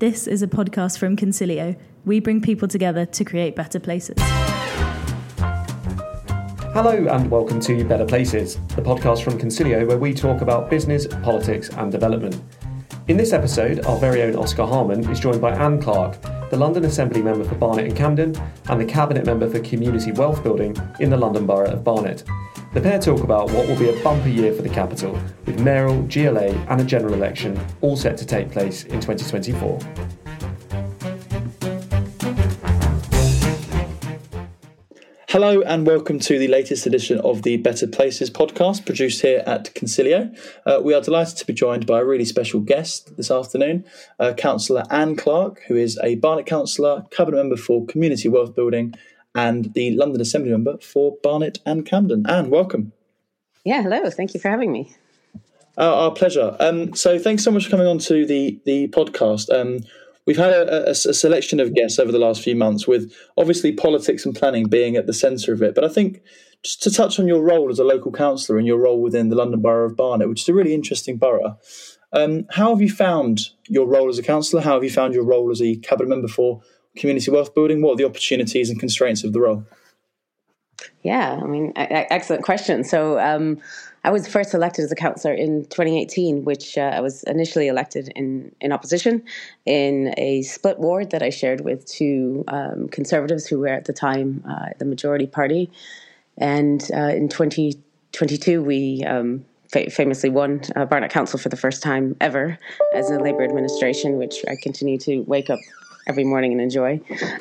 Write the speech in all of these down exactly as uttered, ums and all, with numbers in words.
This is a podcast from Concilio. We bring people together to create better places. Hello and welcome to Better Places, the podcast from Concilio where we talk about business, politics and development. In this episode, our very own Oscar Harman is joined by Anne Clark, the London Assembly member for Barnet and Camden and the Cabinet member for Community Wealth Building in the London Borough of Barnet. The pair talk about what will be a bumper year for the capital, with mayoral, G L A and a general election all set to take place in twenty twenty-four. Hello and welcome to the latest edition of the Better Places podcast produced here at Concilio. Uh, we are delighted to be joined by a really special guest this afternoon, uh, Councillor Anne Clark, who is a Barnet Councillor, Cabinet Member for Community Wealth Building and the London Assembly Member for Barnet and Camden. Anne, welcome. Yeah, hello. Thank you for having me. Uh, our pleasure. Um, so thanks so much for coming on to the, the podcast. Um, We've had a, a, a selection of guests over the last few months, with obviously politics and planning being at the centre of it. But I think just to touch on your role as a local councillor and your role within the London Borough of Barnet, which is a really interesting borough, um, how have you found your role as a councillor? How have you found your role as a cabinet member for Community Wealth Building? What are the opportunities and constraints of the role? Yeah, I mean, excellent question. So um, I was first elected as a councillor in twenty eighteen, which uh, I was initially elected in, in opposition in a split ward that I shared with two um, Conservatives who were at the time uh, the majority party. And uh, in twenty twenty-two, we um, fa- famously won uh, Barnet Council for the first time ever as a Labour administration, which I continue to wake up every morning and enjoy.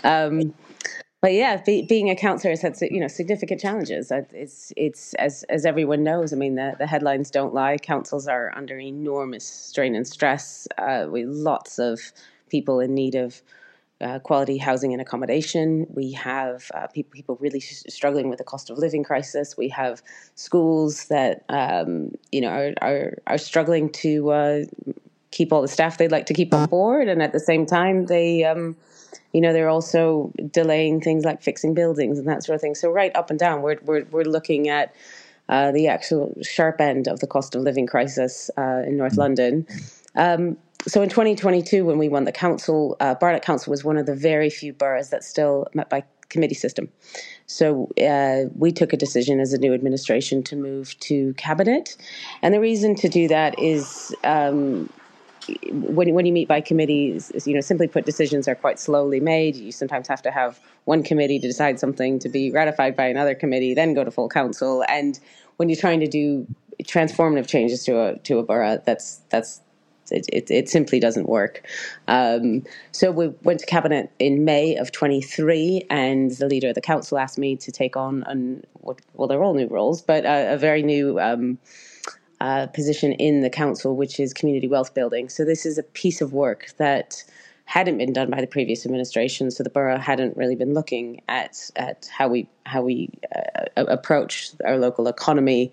Um But yeah, be, being a councillor has had, you know, significant challenges. It's it's as as everyone knows. I mean, the, the headlines don't lie. Councils are under enormous strain and stress. Uh, with lots of people in need of uh, quality housing and accommodation. We have uh, people people really struggling with the cost of living crisis. We have schools that um, you know are are, are struggling to uh, keep all the staff they'd like to keep on board, and at the same time they. Um, You know, they're also delaying things like fixing buildings and that sort of thing. So right up and down, we're we're we're looking at uh, the actual sharp end of the cost of living crisis uh, in North London. Um, so in twenty twenty-two, when we won the council, uh, Barnet Council was one of the very few boroughs that still met by committee system. So uh, we took a decision as a new administration to move to cabinet, and the reason to do that is. Um, When, when you meet by committees, you know, simply put, decisions are quite slowly made. You sometimes have to have one committee to decide something to be ratified by another committee, then go to full council. And when you're trying to do transformative changes to a to a borough, that's that's it, it, it simply doesn't work. Um, so we went to cabinet in May of twenty-three, and the leader of the council asked me to take on, an, well, they're all new roles, but a, a very new um Uh, position in the council, which is community wealth building. So this is a piece of work that hadn't been done by the previous administration. So the borough hadn't really been looking at at how we how we uh, approach our local economy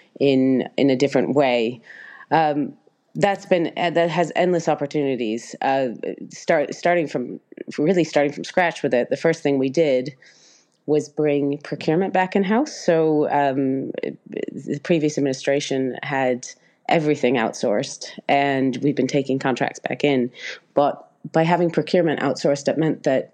in in a different way. Um, that's been uh, that has endless opportunities. Uh, start starting from really starting from scratch with it. The first thing we did was bring procurement back in-house. So um, the previous administration had everything outsourced, and we've been taking contracts back in. But by having procurement outsourced, it meant that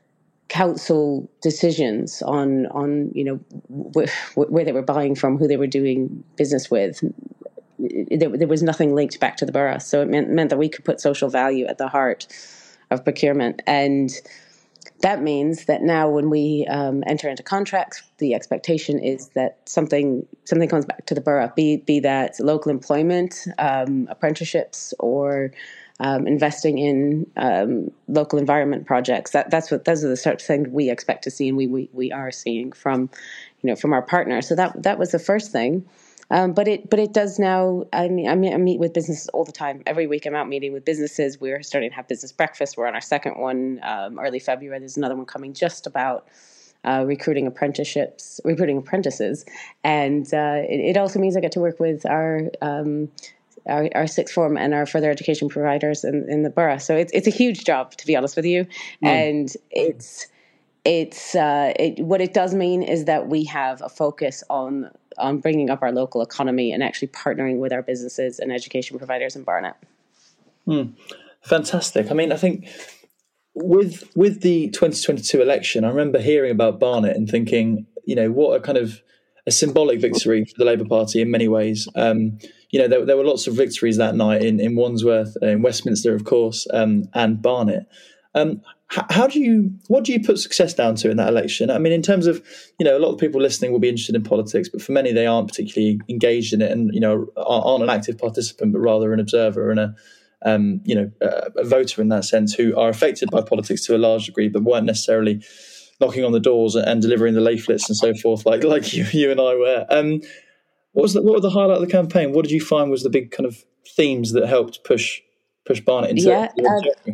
council decisions on, on you know, wh- where they were buying from, who they were doing business with, there, there was nothing linked back to the borough. So it meant, meant that we could put social value at the heart of procurement. And that means that now when we um, enter into contracts, the expectation is that something something comes back to the borough, be be that local employment, um, apprenticeships, or um, investing in um, local environment projects. That that's what those are the sort of things we expect to see, and we we, we are seeing from you know from our partner. So that that was the first thing. Um, but it but it does now. I mean, I mean, I meet with businesses all the time. Every week, I'm out meeting with businesses. We're starting to have business breakfast. We're on our second one, um, early February. There's another one coming just about uh, recruiting apprenticeships, recruiting apprentices, and uh, it, it also means I get to work with our. Um, Our, our sixth form and our further education providers in, in the borough. So it's it's a huge job, to be honest with you, mm. and it's it's uh, it, what it does mean is that we have a focus on. on bringing up our local economy and actually partnering with our businesses and education providers in Barnet. Hmm. Fantastic. I mean, I think with with the twenty twenty-two election, I remember hearing about Barnet and thinking, you know, what a kind of a symbolic victory for the Labour Party in many ways. Um, you know, there, there were lots of victories that night in, in Wandsworth, in Westminster, of course, um, and Barnet. Um, how, how do you, what do you put success down to in that election? I mean, in terms of, you know, a lot of people listening will be interested in politics, but for many, they aren't particularly engaged in it and, you know, aren't an active participant, but rather an observer and a, um, you know, a, a voter in that sense, who are affected by politics to a large degree, but weren't necessarily knocking on the doors and delivering the leaflets and so forth, like like you, you and I were. Um, what was the, what was the highlight of the campaign? What did you find was the big kind of themes that helped push push Barnet into? Yeah, uh,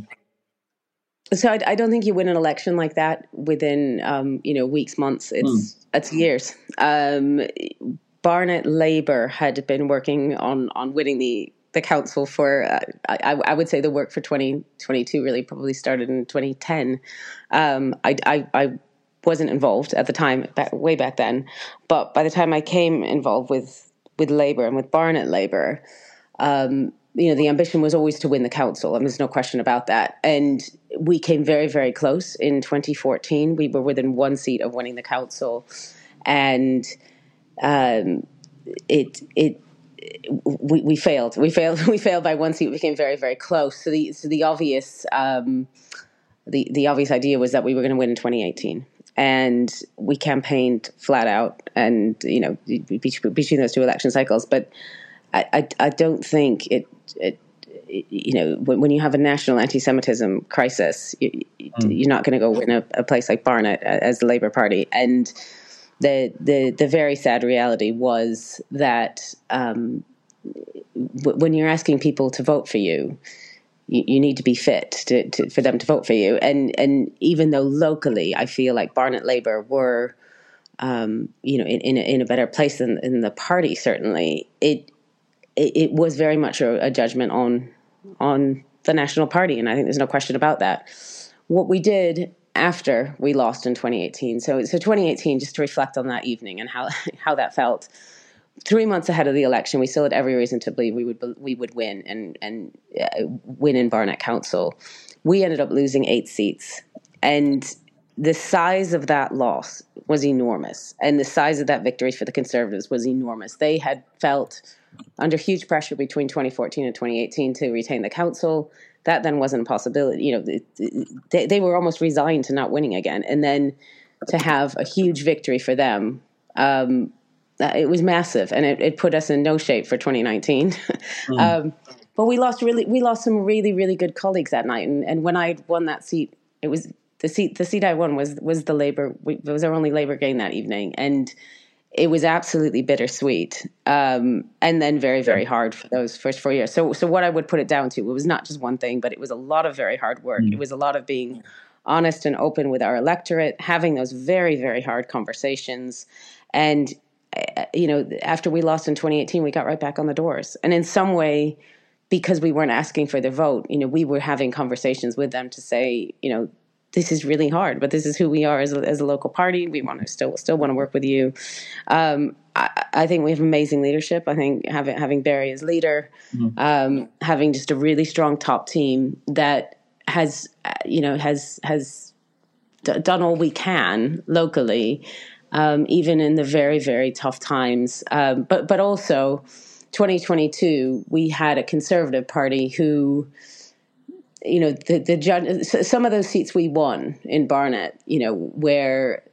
so I, I don't think you win an election like that within um, you know weeks, months. It's mm. it's years. Um, Barnet Labour had been working on on winning the the council for uh, I, I would say the work for twenty twenty-two really probably started in twenty ten. Um, I, I, I wasn't involved at the time, back, way back then, but by the time I came involved with with Labour and with Barnet Labour, um, you know, the ambition was always to win the council, and there's no question about that. And we came very, very close in twenty fourteen. We were within one seat of winning the council, and um, it it. We, we failed. We failed. We failed by one seat. We came very, very close. So the so the obvious um, the the obvious idea was that we were going to win in twenty eighteen, and we campaigned flat out. And you know, between those two election cycles, but I I, I don't think it, it. You know, when, when you have a national anti-Semitism crisis, you, mm. you're not going to go win a, a place like Barnet as the Labour Party. And The, the the very sad reality was that um, w- when you're asking people to vote for you, you, you need to be fit to, to, for them to vote for you. And and even though locally, I feel like Barnet Labour were, um, you know, in in a, in a better place than in the party. Certainly, it it, it was very much a, a judgment on on the National Party, and I think there's no question about that. What we did after we lost in twenty eighteen. So, so twenty eighteen, just to reflect on that evening and how, how that felt. Three months ahead of the election, we still had every reason to believe we would we would win and and uh, win in Barnet Council. We ended up losing eight seats, and the size of that loss was enormous, and the size of that victory for the Conservatives was enormous. They had felt under huge pressure between twenty fourteen and twenty eighteen to retain the council. That then wasn't a possibility. You know, they, they were almost resigned to not winning again. And then to have a huge victory for them, um, it was massive. And it, it put us in no shape for twenty nineteen. Mm. um, but we lost really, we lost some really, really good colleagues that night. And, and when I won that seat, it was the seat, the seat I won was, was the Labour, it was our only Labour gain that evening. And it was absolutely bittersweet, um, and then very, very hard for those first four years. So, so what I would put it down to, it was not just one thing, but it was a lot of very hard work. Mm. It was a lot of being honest and open with our electorate, having those very, very hard conversations. And, uh, you know, after we lost in twenty eighteen, we got right back on the doors. And in some way, because we weren't asking for their vote, you know, we were having conversations with them to say, you know, this is really hard, but this is who we are as a, as a local party. We want to still still want to work with you. Um, I, I think we have amazing leadership. I think having having Barry as leader, mm-hmm. um, having just a really strong top team that has you know has has d- done all we can locally, um, even in the very very tough times. Um, but but also, twenty twenty-two, we had a Conservative Party who. You know, the, the judge, some of those seats we won in Barnet, you know, where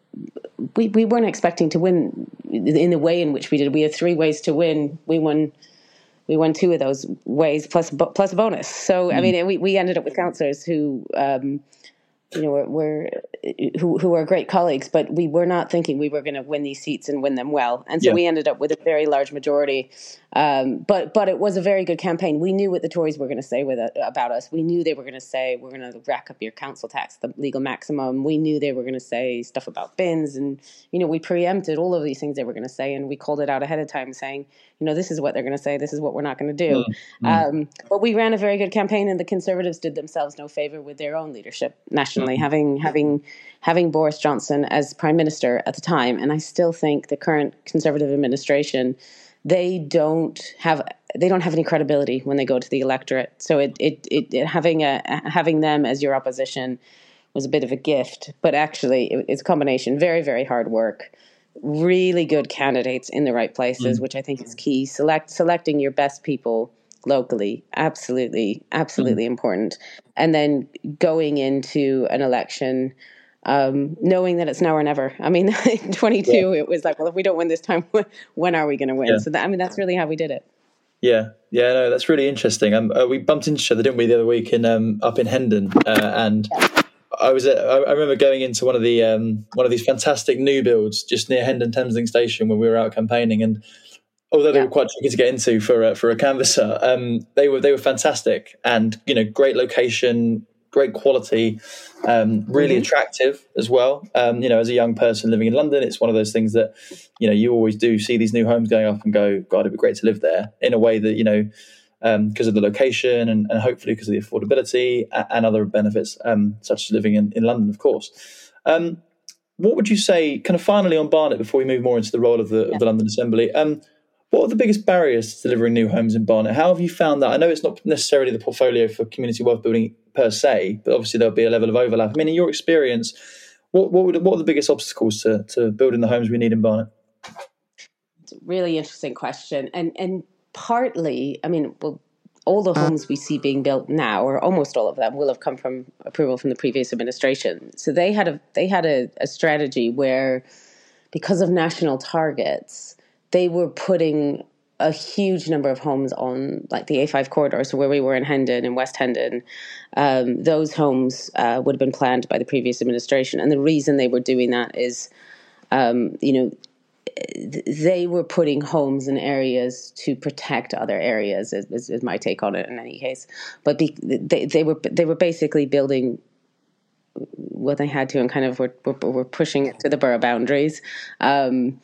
we, we weren't expecting to win in the way in which we did. We had three ways to win. We won, we won two of those ways plus, plus a bonus. So, mm. I mean, we, we ended up with councillors who, um, you know, were, were who, who are great colleagues, but we were not thinking we were going to win these seats and win them well. And so yeah. we ended up with a very large majority. Um, but but it was a very good campaign. We knew what the Tories were going to say with it, about us. We knew they were going to say, we're going to rack up your council tax, the legal maximum. We knew they were going to say stuff about bins. And, you know, we preempted all of these things they were going to say. And we called it out ahead of time saying, you know, this is what they're going to say. This is what we're not going to do. Mm-hmm. Um, but we ran a very good campaign, and the Conservatives did themselves no favor with their own leadership nationally, mm-hmm. having having having Boris Johnson as Prime Minister at the time. And I still think the current Conservative administration, they don't have they don't have any credibility when they go to the electorate. So it, it, it, it having a having them as your opposition was a bit of a gift, but actually it, it's a combination. Very, very hard work, really good candidates in the right places, mm. which I think is key. Select selecting your best people locally, absolutely, absolutely mm. important. And then going into an election, um, knowing that it's now or never. I mean, in twenty-two, yeah. it was like, well, if we don't win this time, when are we going to win? Yeah. So that, I mean, that's really how we did it. Yeah, yeah, no, that's really interesting. Um, uh, we bumped into each other, didn't we, the other week in um, up in Hendon, uh, and yeah. I was at, I remember going into one of the um, one of these fantastic new builds just near Hendon Thameslink Station when we were out campaigning, and although they yeah. were quite tricky to get into for a, for a canvasser, um, they were they were fantastic, and you know, great location, great quality, um, really mm-hmm. attractive as well. Um, you know, as a young person living in London, it's one of those things that, you know, you always do see these new homes going up and go, God, it'd be great to live there, in a way that, you know, um, because of the location and, and hopefully because of the affordability and, and other benefits, um, such as living in, in London, of course. Um, what would you say, kind of finally on Barnet, before we move more into the role of the, yeah. of the London Assembly, um, what are the biggest barriers to delivering new homes in Barnet? How have you found that? I know it's not necessarily the portfolio for community wealth building per se, but obviously there'll be a level of overlap. I mean, in your experience, what what, would, what are the biggest obstacles to, to building the homes we need in Barnet? It's a really interesting question. And and partly, I mean, well, all the homes we see being built now, or almost all of them, will have come from approval from the previous administration. So they had a they had a, a strategy where, because of national targets, they were putting a huge number of homes on like the A five corridor. So where we were in Hendon and West Hendon, um, those homes uh, would have been planned by the previous administration. And the reason they were doing that is, um, you know, they were putting homes in areas to protect other areas, is, is, is my take on it in any case. But be, they, they were they were basically building what they had to, and kind of were, were, were pushing it to the borough boundaries. Um,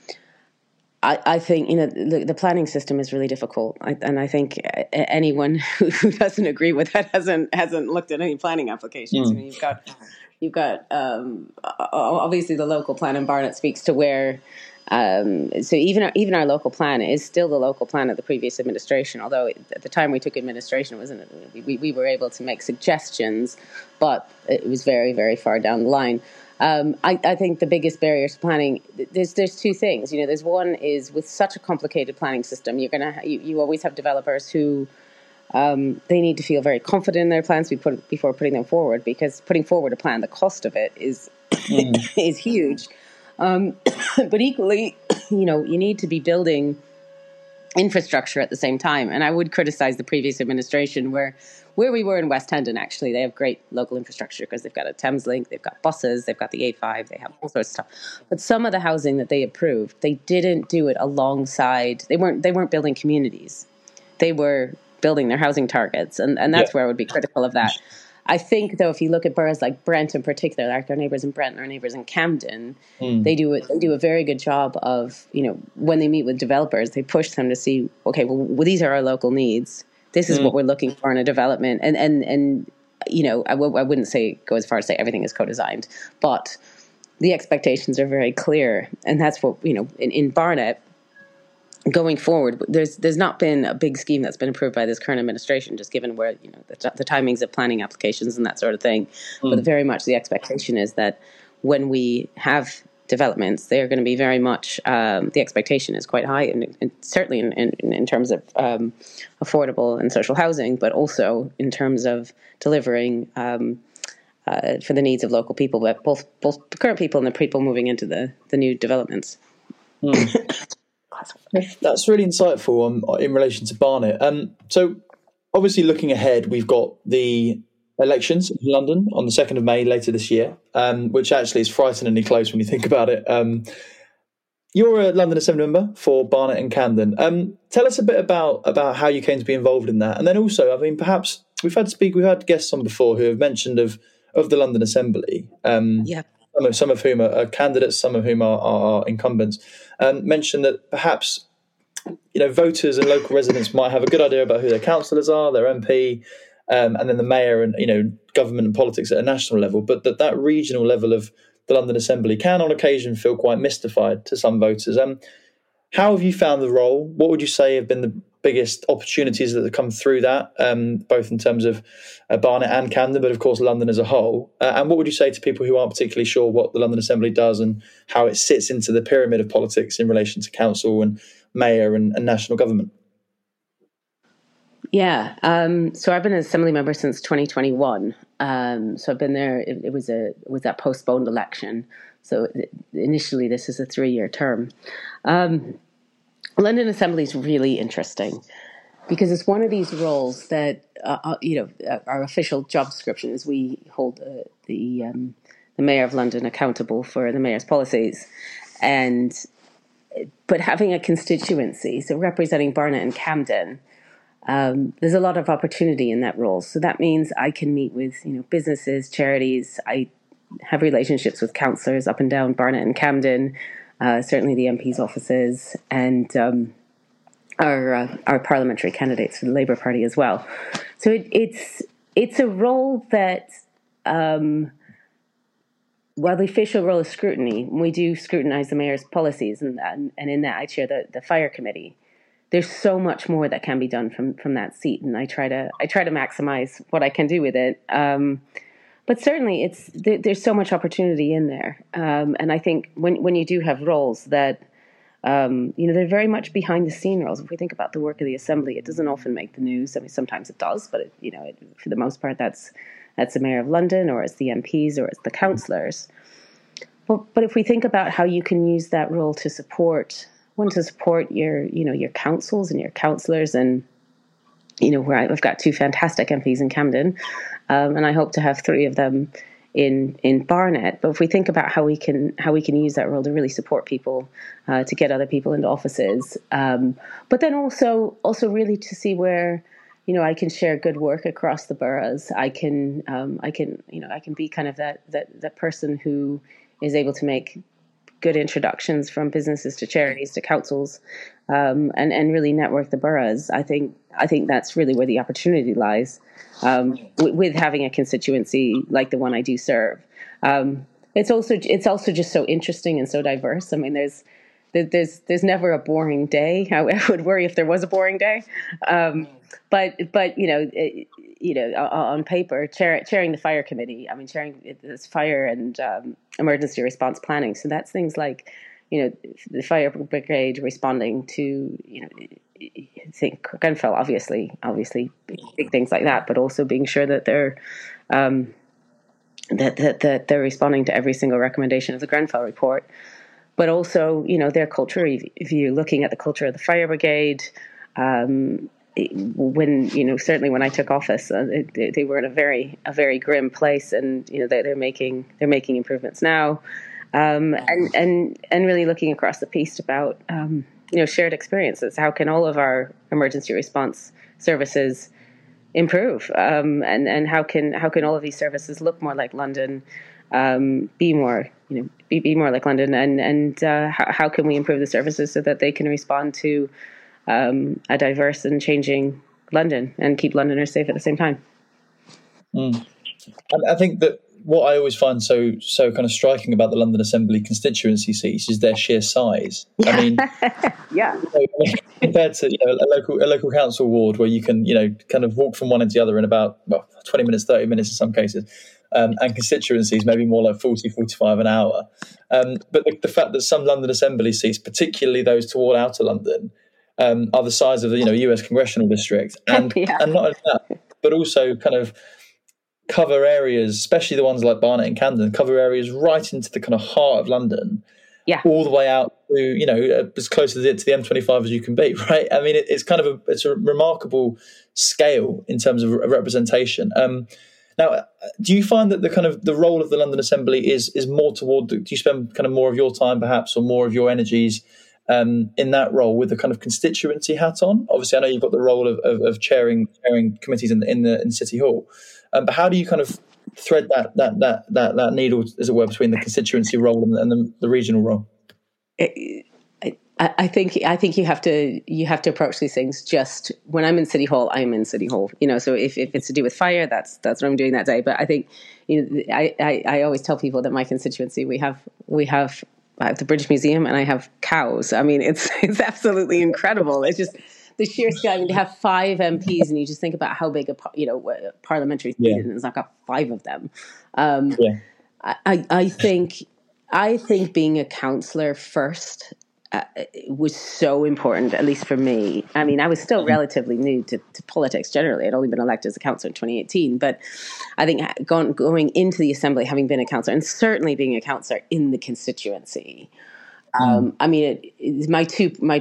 I, I think, you know, the, the planning system is really difficult, I, and I think anyone who, who doesn't agree with that hasn't hasn't looked at any planning applications. Mm. I mean, you've got you've got um, obviously the local plan in Barnet speaks to where. Um, so even our, even our local plan is still the local plan of the previous administration. Although at the time we took administration, it wasn't we, we were able to make suggestions, but it was very very far down the line. Um, I, I think the biggest barrier to planning, there's there's two things. You know, there's one is with such a complicated planning system, you're gonna you, you always have developers who um, they need to feel very confident in their plans before before putting them forward, because putting forward a plan, the cost of it is mm. is huge. Um, but equally, you know, you need to be building infrastructure at the same time. And I would criticize the previous administration where where we were in West Hendon, actually. They have great local infrastructure because they've got a Thameslink, they've got buses, they've got the A five, they have all sorts of stuff. But some of the housing that they approved, they didn't do it alongside, they weren't they weren't building communities. They were building their housing targets. And, and that's yeah. where I would be critical of that. I think, though, if you look at boroughs like Brent in particular, like our neighbours in Brent and our neighbours in Camden, mm. they do it. They do a very good job of, you know, when they meet with developers, they push them to see, okay, well, well these are our local needs. This is mm. what we're looking for in a development. And, and, and you know, I, w- I wouldn't say go as far as say everything is co-designed, but the expectations are very clear. And that's what, you know, in, in Barnet, going forward, there's there's not been a big scheme that's been approved by this current administration, just given where, you know, the, the timings of planning applications and that sort of thing. Mm. But very much the expectation is that when we have developments, they are going to be very much, um, the expectation is quite high, and, and certainly in, in, in terms of um, affordable and social housing, but also in terms of delivering um, uh, for the needs of local people, but both both the current people and the people moving into the, the new developments. Mm. That's really insightful on, in relation to Barnet. Um, so obviously looking ahead, we've got the elections in London on the second of May later this year, um, which actually is frighteningly close when you think about it. Um, you're a London Assembly member for Barnet and Camden. Um, tell us a bit about, about how you came to be involved in that. And then also, I mean, perhaps we've had speak, we've had guests on before who have mentioned of, of the London Assembly. Um, yeah. Some of, some of whom are candidates, some of whom are, are, are incumbents, um, mentioned that perhaps, you know, voters and local residents might have a good idea about who their councillors are, their M P, um, and then the mayor and, you know, government and politics at a national level, but that that regional level of the London Assembly can on occasion feel quite mystified to some voters. Um, how have you found the role? What would you say have been the biggest opportunities that have come through that, um, both in terms of uh, Barnet and Camden, but of course London as a whole? Uh, and what would you say to people who aren't particularly sure what the London Assembly does and how it sits into the pyramid of politics in relation to council and mayor and, and national government? Yeah, um, so I've been an Assembly member since twenty twenty-one. Um, so I've been there. It, it was a it was that postponed election. So initially, this is a three-year term. Um, London Assembly is really interesting because it's one of these roles that uh, you know our official job description is we hold uh, the um, the Mayor of London accountable for the Mayor's policies, and but having a constituency, so representing Barnet and Camden. Um, there's a lot of opportunity in that role. So that means I can meet with, you know, businesses, charities. I have relationships with councillors up and down Barnet and Camden, uh, certainly the M P's offices, and um, our uh, our parliamentary candidates for the Labour Party as well. So it, it's it's a role that, um, while the official role is scrutiny, we do scrutinise the mayor's policies, and and, and in that I chair the, the fire committee. There's so much more that can be done from, from that seat, and I try to I try to maximize what I can do with it. Um, but certainly, it's there, there's so much opportunity in there, um, and I think when when you do have roles that um, you know they're very much behind the scene roles. If we think about the work of the Assembly, it doesn't often make the news. I mean, sometimes it does, but it, you know, it, for the most part, that's that's the Mayor of London, or it's the M Ps, or it's the councillors. But but if we think about how you can use that role to support. One to support your, you know, your councils and your councillors, and you know, where I've got two fantastic M Ps in Camden, um, and I hope to have three of them in in Barnet. But if we think about how we can how we can use that role to really support people, uh, to get other people into offices, um, but then also also really to see where, you know, I can share good work across the boroughs. I can um, I can you know I can be kind of that that that person who is able to make good introductions from businesses to charities to councils, um, and and really network the boroughs. I think I think that's really where the opportunity lies, um, w- with having a constituency like the one I do serve. Um, it's also it's also just so interesting and so diverse. I mean, there's there's there's never a boring day. I, I would worry if there was a boring day, um, but but you know. It, you know, on paper, chair, chairing the fire committee, I mean, chairing this fire and um, emergency response planning. So that's things like, you know, the fire brigade responding to, you know, I think Grenfell, obviously, obviously big, big things like that, but also being sure that they're, um, that, that, that they're responding to every single recommendation of the Grenfell report. But also, you know, their culture review, looking at the culture of the fire brigade, um, when, you know, certainly when I took office, uh, it, they were in a very, a very grim place, and, you know, they're, they're making, they're making improvements now. Um, and, and, and really looking across the piece about, um, you know, shared experiences. How can all of our emergency response services improve? Um, and, and how can, how can all of these services look more like London, um, be more, you know, be, be more like London, and, and, uh, how, how can we improve the services so that they can respond to, Um, a diverse and changing London and keep Londoners safe at the same time. Mm. I think that what I always find so so kind of striking about the London Assembly constituency seats is their sheer size. Yeah. I mean, yeah, you know, compared to, you know, a local a local council ward where you can, you know, kind of walk from one end to the other in about well, twenty minutes, thirty minutes in some cases, um, and constituencies maybe more like forty, forty-five an hour. Um, but the, the fact that some London Assembly seats, particularly those toward outer London, Um, are the size of the, you know, U S congressional district, and yeah. and not only that, but also kind of cover areas, especially the ones like Barnet and Camden, cover areas right into the kind of heart of London, yeah, all the way out to, you know, as close to the, to the M twenty-five as you can be, right? I mean, it, it's kind of a it's a remarkable scale in terms of representation. Um, now, do you find that the kind of the role of the London Assembly is is more toward? Do you spend kind of more of your time, perhaps, or more of your energies Um, in that role with the kind of constituency hat on? Obviously, I know you've got the role of, of, of chairing chairing committees in the in the in City Hall, um, but how do you kind of thread that that that that, that needle, as it were, between the constituency role and, and the, the regional role? I, I think I think you have to you have to approach these things just when I'm in City Hall. I'm in City Hall, you know. So if, if it's to do with fire, that's that's what I'm doing that day. But I think, you know, I, I, I always tell people that my constituency we have we have. I have the British Museum and I have cows. I mean, it's it's absolutely incredible. It's just the sheer scale. I mean, to have five M Ps, and you just think about how big a you know a parliamentary seat Yeah. is, and it's not got five of them. Um, Yeah. I, I think I think being a councillor first uh, was so important, at least for me. I mean, I was still relatively new to, to politics generally. I'd only been elected as a councillor in twenty eighteen, but I think going, going into the assembly, having been a councillor, and certainly being a councillor in the constituency. Um, I mean, it, it, my two, my,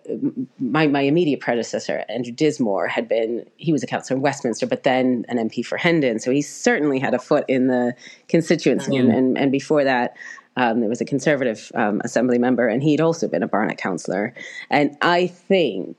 my, my immediate predecessor, Andrew Dismore, had been, he was a councillor in Westminster, but then an M P for Hendon. So he certainly had a foot in the constituency. Mm. And, and, and before that, um, there was a Conservative um, assembly member, and he'd also been a Barnet councillor. And I think,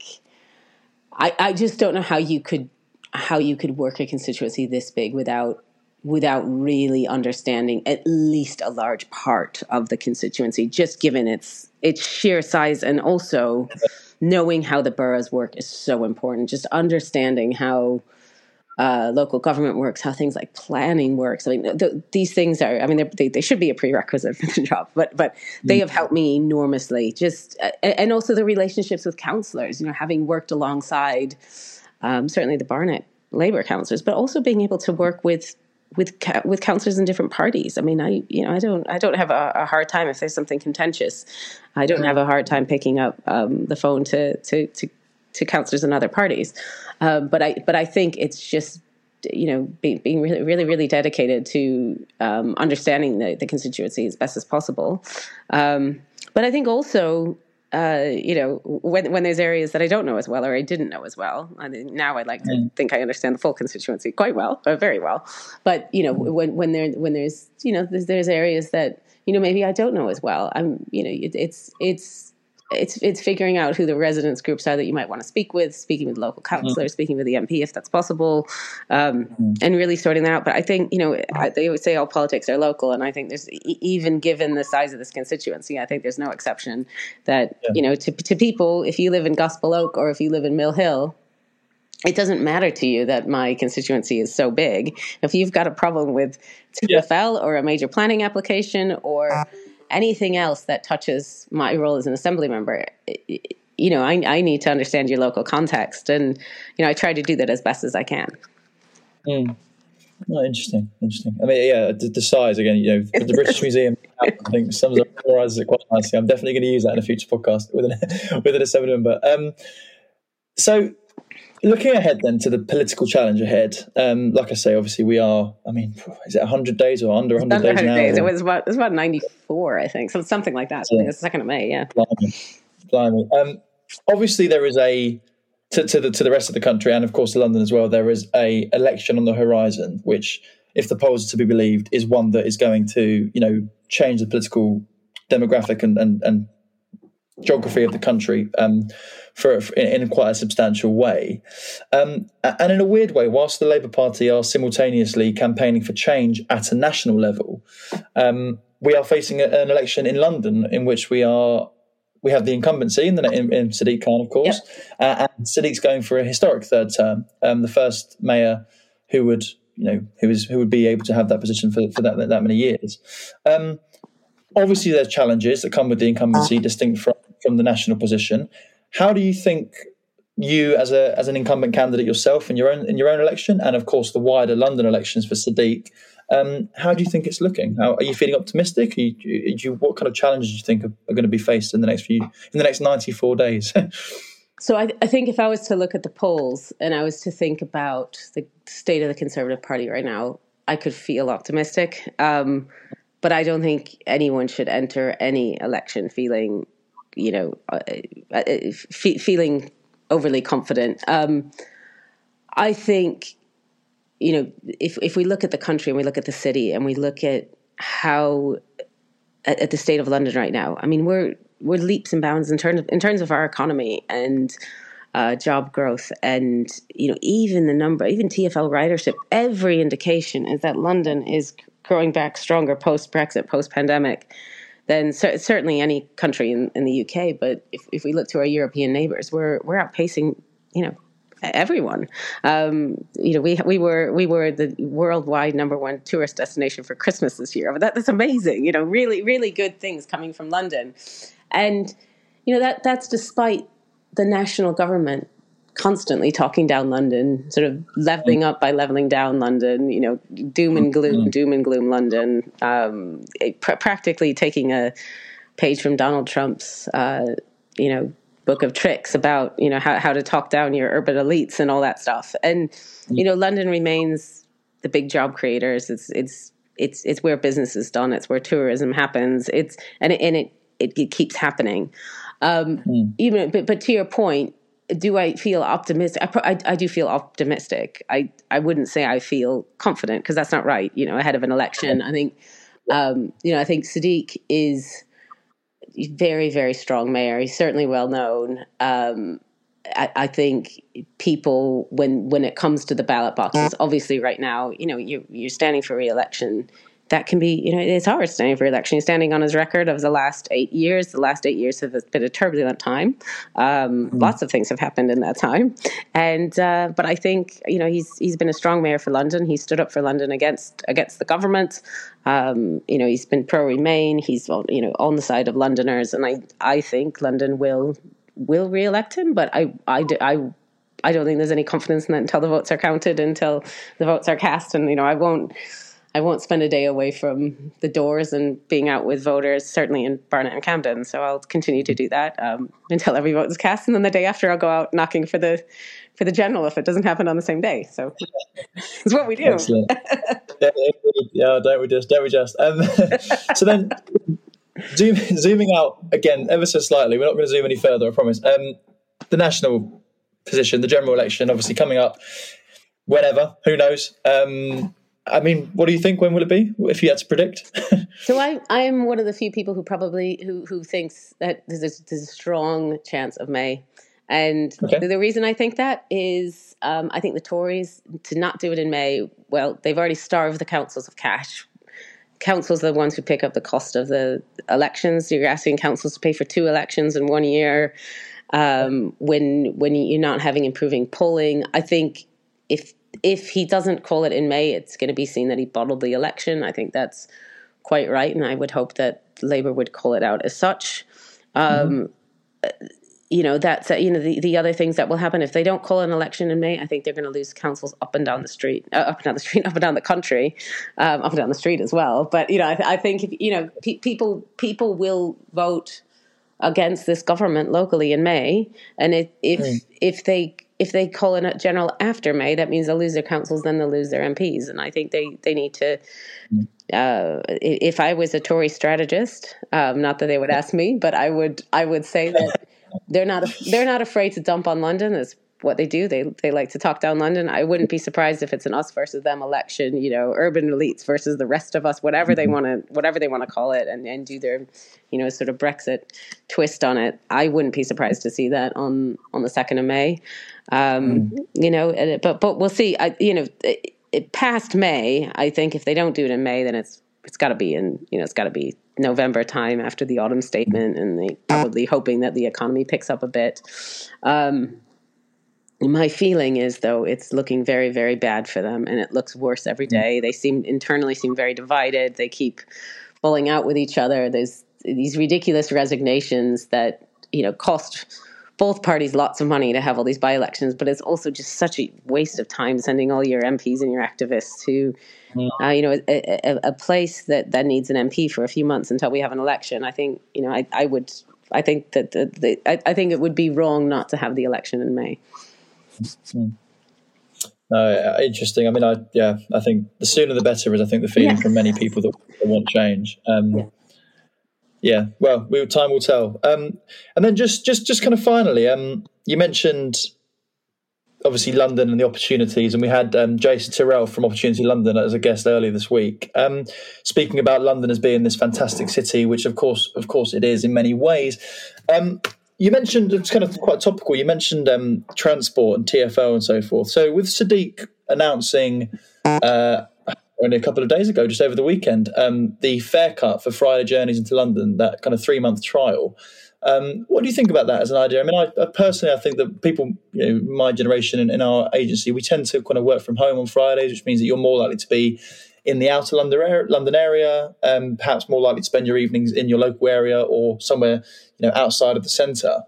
I, I just don't know how you could, how you could work a constituency this big without without really understanding at least a large part of the constituency, just given its its sheer size, and also knowing how the boroughs work is so important. Just understanding how uh, local government works, how things like planning works. I mean, th- these things are, I mean, they, they should be a prerequisite for the job, but but they have helped me enormously. Just uh, and also the relationships with councillors, you know, having worked alongside um, certainly the Barnet Labour councillors, but also being able to work with with with councillors in different parties. I mean, I you know I don't I don't have a, a hard time if there's something contentious. I don't have a hard time picking up um, the phone to to to, to councillors in other parties. Uh, but I but I think it's just you know be, being really really really dedicated to um, understanding the, the constituency as best as possible. Um, but I think also. Uh, you know, when when there's areas that I don't know as well, or I didn't know as well. I mean, now I'd like to mm. think I understand the full constituency quite well, or very well. But you know, when when there when there's you know there's, there's areas that you know maybe I don't know as well. I'm you know it, it's it's it's it's figuring out who the residents groups are that you might want to speak with, speaking with the local councillor, mm. speaking with the M P if that's possible, um, mm. and really sorting that out. But I think you know I, they always say all politics are local, and I think there's even given the size of this constituency, I think there's no exception that yeah. you know to to people, if you live in Gospel Oak or if you live in Mill Hill, it doesn't matter to you that my constituency is so big. If you've got a problem with T F L yeah. or a major planning application or anything else that touches my role as an assembly member, you know, I, I need to understand your local context, and you know, I try to do that as best as I can. Mm. Oh, interesting, interesting. I mean, yeah, the, the size again. You know, the British Museum, I think sums up summarizes it quite nicely. I'm definitely going to use that in a future podcast with an with an assembly member. Um, so. Looking ahead then to the political challenge ahead, um, like I say, obviously we are, I mean, is it one hundred days or under one hundred days now? Days. It was about, it was about ninety-four, I think, so something like that. So, I think it's the second of May, yeah. Blimey. Blimey. Um, obviously there is a, to, to, the, to the rest of the country and of course to London as well, there is a election on the horizon, which, if the polls are to be believed, is one that is going to, you know, change the political demographic and, and, and geography of the country um, for, for in, in quite a substantial way. Um, and in a weird way, whilst the Labour Party are simultaneously campaigning for change at a national level, um, we are facing a, an election in London in which we are we have the incumbency in, the, in, in Sadiq Khan, of course, yep. uh, and Sadiq's going for a historic third term, um, the first mayor who would you know who is who would be able to have that position for, for that that many years. Um, obviously, there's challenges that come with the incumbency, distinct from from the national position. How do you think you, as a as an incumbent candidate yourself in your own in your own election, and of course the wider London elections for Sadiq, um, how do you think it's looking? How, are you feeling optimistic? Are you, do you, what kind of challenges do you think are, are going to be faced in the next few in the next ninety-four days? So I, I think if I was to look at the polls and I was to think about the state of the Conservative Party right now, I could feel optimistic. Um, but I don't think anyone should enter any election feeling. you know, uh, uh, f- feeling overly confident. Um, I think, you know, if if we look at the country and we look at the city and we look at how, at, at the state of London right now, I mean, we're we're leaps and bounds in terms of, in terms of our economy and uh, job growth, and you know, even the number, even T F L ridership. Every indication is that London is growing back stronger post Brexit, post pandemic. Than cer- certainly any country in, in the U K. But if, if we look to our European neighbours, we're we're outpacing, you know, everyone. Um, you know, we we were we were the worldwide number one tourist destination for Christmas this year. But that, that's amazing. You know, really really good things coming from London, and you know that that's despite the national government constantly talking down London, sort of leveling up by leveling down London, you know, doom and gloom, doom and gloom London, um, it, pr- practically taking a page from Donald Trump's, uh, you know, book of tricks about, you know, how, how to talk down your urban elites and all that stuff. And, you know, London remains the big job creators. It's, it's, it's, it's where business is done. It's where tourism happens. It's, and it, and it, it, it keeps happening. Um, mm. Even, but, but to your point, do I feel optimistic? I, I, I do feel optimistic. I, I wouldn't say I feel confident, because that's not right. You know, ahead of an election, I think, um, you know, I think Sadiq is very, very strong mayor. He's certainly well known. Um, I, I think people, when when it comes to the ballot boxes, obviously right now, you know, you, you're standing for re-election. That can be, you know, it's hard standing for election. He's standing on his record of the last eight years. The last eight years have been a turbulent time. Um, mm. Lots of things have happened in that time. And, uh, but I think, you know, he's, he's been a strong mayor for London. He stood up for London against, against the government. Um, you know, he's been pro-Remain. He's, you know, on the side of Londoners. And I, I think London will, will re-elect him, but I, I, I, I don't think there's any confidence in that until the votes are counted, until the votes are cast. And, you know, I won't, I won't spend a day away from the doors and being out with voters, certainly in Barnet and Camden. So I'll continue to do that um, until every vote is cast. And then the day after, I'll go out knocking for the for the general if it doesn't happen on the same day. So it's what we do. Excellent. yeah, yeah, don't we just, don't we just. Um, so then zoom, zooming out again, ever so slightly, we're not going to zoom any further, I promise. Um, the national position, the general election, obviously coming up whenever, who knows? Um I mean, what do you think? When will it be, if you had to predict? So I, I'm one of the few people who probably who who thinks that there's a, there's a strong chance of May, and okay. the, the reason I think that is um, I think the Tories, to not do it in May, well, they've already starved the councils of cash. Councils are the ones who pick up the cost of the elections. You're asking councils to pay for two elections in one year um, when when you're not having improving polling. I think if If he doesn't call it in May, it's going to be seen that he bottled the election. I think that's quite right, and I would hope that Labour would call it out as such. Um, mm-hmm. You know, that's uh, you know the, the other things that will happen if they don't call an election in May. I think they're going to lose councils up and down the street, uh, up and down the street, up and down the country, um, up and down the street as well. But you know, I, th- I think if, you know pe- people people will vote against this government locally in May, and if if, mm. if they if they call in a general after May, that means they'll lose their councils, then they'll lose their M Ps. And I think they, they need to, uh, if I was a Tory strategist, um, not that they would ask me, but I would, I would say that they're not, they're not afraid to dump on London. That's what they do. They, they like to talk down London. I wouldn't be surprised if it's an us versus them election, you know, urban elites versus the rest of us, whatever they want to, whatever they want to call it, and, and do their, you know, sort of Brexit twist on it. I wouldn't be surprised to see that on, on the second of May. Um, mm. You know, but but we'll see. I, you know, it, it past May, I think if they don't do it in May, then it's it's got to be in you know it's got to be November time after the autumn statement, and they probably hoping that the economy picks up a bit. Um, my feeling is though it's looking very very bad for them, and it looks worse every day. They seem internally seem very divided. They keep falling out with each other. There's these ridiculous resignations that you know cost both parties lots of money to have all these by-elections, but it's also just such a waste of time sending all your M Ps and your activists to, uh, you know, a, a, a place that, that needs an M P for a few months until we have an election. I think, you know, I, I would, I think that the, the I, I think it would be wrong not to have the election in May. Mm. Uh, interesting. I mean, I yeah, I think the sooner the better is, I think, the feeling yeah. from many people that, that want change. Um, yeah. Yeah, well, we, time will tell. Um, and then just, just, just kind of finally, um, you mentioned obviously London and the opportunities, and we had um, Jason Tyrrell from Opportunity London as a guest earlier this week, um, speaking about London as being this fantastic city, which of course, of course, it is in many ways. Um, you mentioned, it's kind of quite topical. You mentioned um, transport and T F O and so forth. So with Sadiq announcing. Uh, Only a couple of days ago, just over the weekend, um, the fare cut for Friday journeys into London, that kind of three-month trial. Um, what do you think about that as an idea? I mean, I, I personally, I think that people, you know, my generation in, in our agency, we tend to kind of work from home on Fridays, which means that you're more likely to be in the outer London area, London area, um, perhaps more likely to spend your evenings in your local area or somewhere, you know, outside of the centre.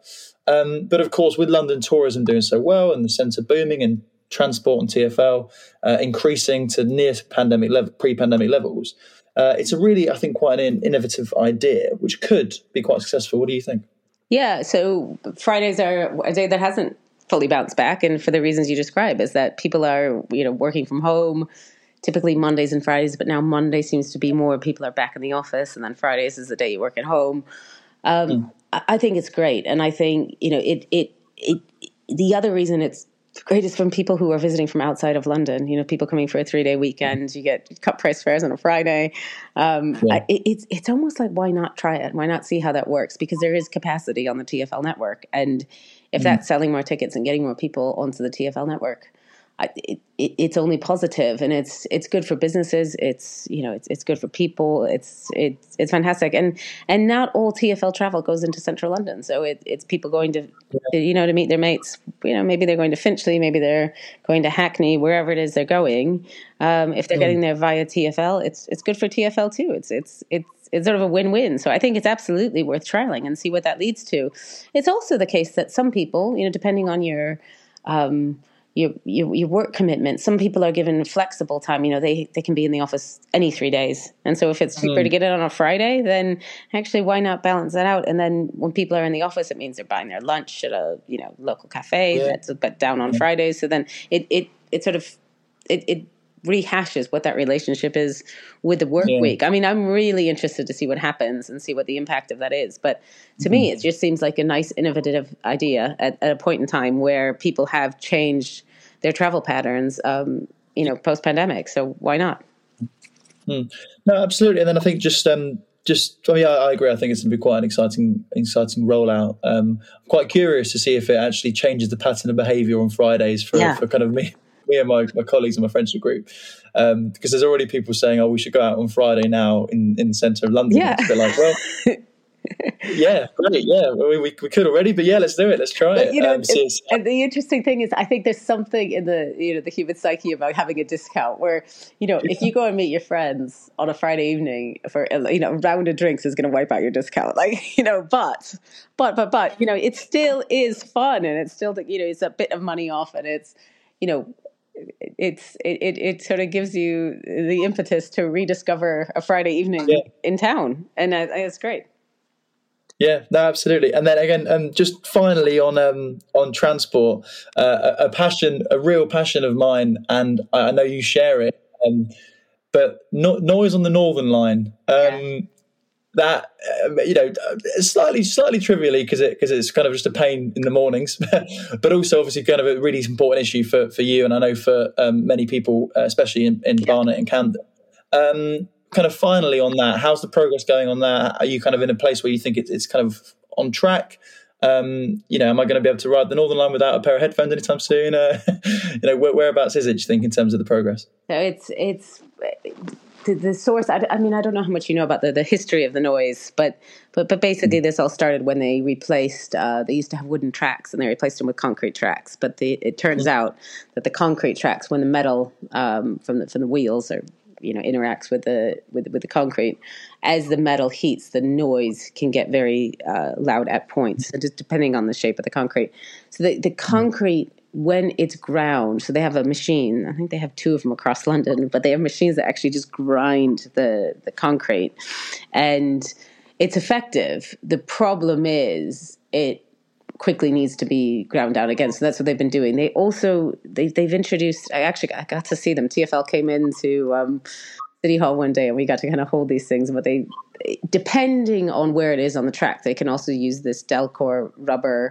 Um, but of course, with London tourism doing so well and the centre booming and transport and T F L uh, increasing to near pandemic level, pre-pandemic levels, uh, it's a really, I think, quite an innovative idea, which could be quite successful. What do you think? Yeah, so Fridays are a day that hasn't fully bounced back, and for the reasons you describe, is that people are, you know, working from home, typically Mondays and Fridays, but now Monday seems to be more people are back in the office, and then Fridays is the day you work at home. Um, mm. I think it's great, and I think, you know, it, it, it, the other reason it's great is from people who are visiting from outside of London. You know, people coming for a three-day weekend, you get cut price fares on a Friday. Um, yeah. I, it, it's it's almost like, why not try it? Why not see how that works? Because there is capacity on the T F L network, and if mm. that's selling more tickets and getting more people onto the T F L network, I, it, it, it's only positive, and it's it's good for businesses. It's you know it's it's good for people. It's it's it's fantastic, and and not all T F L travel goes into central London. So it, it's people going to you know to meet their mates. You know maybe they're going to Finchley, maybe they're going to Hackney, wherever it is they're going. Um, if they're mm. getting there via T F L, it's it's good for T F L too. It's it's it's it's sort of a win-win. So I think it's absolutely worth trialing and see what that leads to. It's also the case that some people, you know, depending on your um, Your, your your work commitment. Some people are given flexible time. You know, they, they can be in the office any three days. And so if it's cheaper mm. to get it on a Friday, then actually why not balance that out? And then when people are in the office, it means they're buying their lunch at a, you know, local cafe yeah. that's but down on yeah. Fridays. So then it, it, it sort of, it, it rehashes what that relationship is with the work yeah. week. I mean, I'm really interested to see what happens and see what the impact of that is. But to mm. me, it just seems like a nice, innovative idea at, at a point in time where people have changed their travel patterns, um, you know, post-pandemic. So why not? Hmm. No, absolutely. And then I think just, um, just, I mean, I, I agree. I think it's going to be quite an exciting, exciting rollout. Um, I'm quite curious to see if it actually changes the pattern of behaviour on Fridays for, yeah. for kind of me, me and my, my colleagues and my friendship group. Um, because there's already people saying, "Oh, we should go out on Friday now in, in the centre of London." Yeah. They're like, well. yeah, great. Yeah, we, we we could already, but yeah, let's do it. Let's try but, it. You know, um, it, and the interesting thing is, I think there's something in the you know the human psyche about having a discount. Where you know, yeah. if you go and meet your friends on a Friday evening for you know, a round of drinks is going to wipe out your discount. Like you know, but but but but you know, it still is fun, and it's still you know, it's a bit of money off, and it's you know. It's it, it it sort of gives you the impetus to rediscover a Friday evening yeah. in town, and I, I, it's great. Yeah, no, absolutely. And then again, um, just finally on um, on transport, uh, a, a passion, a real passion of mine, and I know you share it. Um, but no, noise on the Northern Line. Um, yeah. That uh, you know, slightly, slightly trivially because it because it's kind of just a pain in the mornings, but also obviously kind of a really important issue for, for you, and I know for um, many people, uh, especially in, in yeah. Barnet and Camden. Um, kind of finally on that, how's the progress going on that? Are you kind of in a place where you think it, it's kind of on track? Um, you know, am I going to be able to ride the Northern Line without a pair of headphones anytime soon? Uh, you know, where, whereabouts is it, do you think, in terms of the progress? So it's it's. The, the source, I, I mean, I don't know how much you know about the, the history of the noise, but but but basically this all started when they replaced, uh, they used to have wooden tracks and they replaced them with concrete tracks. But the, it turns mm-hmm. out that the concrete tracks, when the metal um, from the from the wheels or you know interacts with the with with the concrete, as the metal heats, the noise can get very uh, loud at points, just depending on the shape of the concrete. So the the concrete. When it's ground, so they have a machine, I think they have two of them across London, but they have machines that actually just grind the, the concrete. And it's effective. The problem is it quickly needs to be ground down again. So that's what they've been doing. They also, they, they've introduced, I actually I got to see them. T F L came into um, City Hall one day and we got to kind of hold these things. But they, depending on where it is on the track, they can also use this Delcor rubber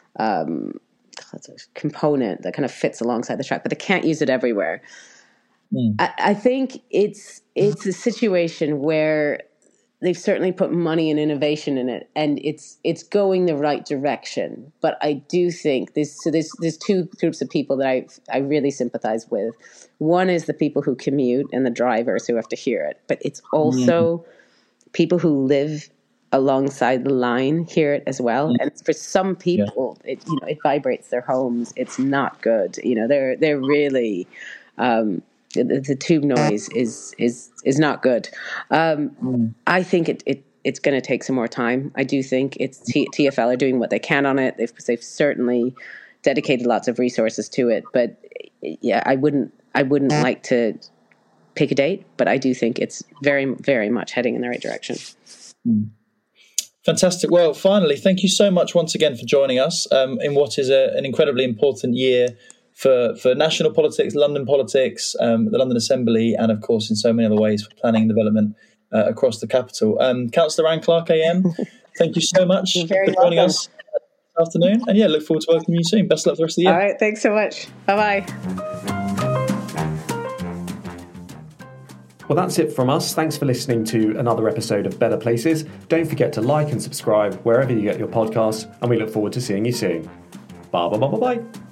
um that's a component that kind of fits alongside the track, but they can't use it everywhere. Mm. I, I think it's it's a situation where they've certainly put money and innovation in it, and it's it's going the right direction. But I do think there's so there's there's two groups of people that I I really sympathize with. One is the people who commute and the drivers who have to hear it, but it's also mm. people who live alongside the line hear it as well. And for some people, yeah. it you know it vibrates their homes. It's not good. You know, they're they're really um, the, the tube noise is is is not good. Um, mm. I think it, it it's going to take some more time. I do think it's T- TfL are doing what they can on it. They've, they've certainly dedicated lots of resources to it. But yeah, I wouldn't I wouldn't like to pick a date, but I do think it's very, very much heading in the right direction. Fantastic. Well, finally, thank you so much once again for joining us um, in what is a, an incredibly important year for, for national politics, London politics, um, the London Assembly, and of course in so many other ways for planning and development uh, across the capital. Um, Councillor Anne Clark A M, thank you so much You're very for joining welcome. us this afternoon. And yeah, look forward to working with you soon. Best of luck for the rest of the year. All right. Thanks so much. Bye-bye. Well, that's it from us. Thanks for listening to another episode of Better Places. Don't forget to like and subscribe wherever you get your podcasts, and we look forward to seeing you soon. Bye bye bye bye bye.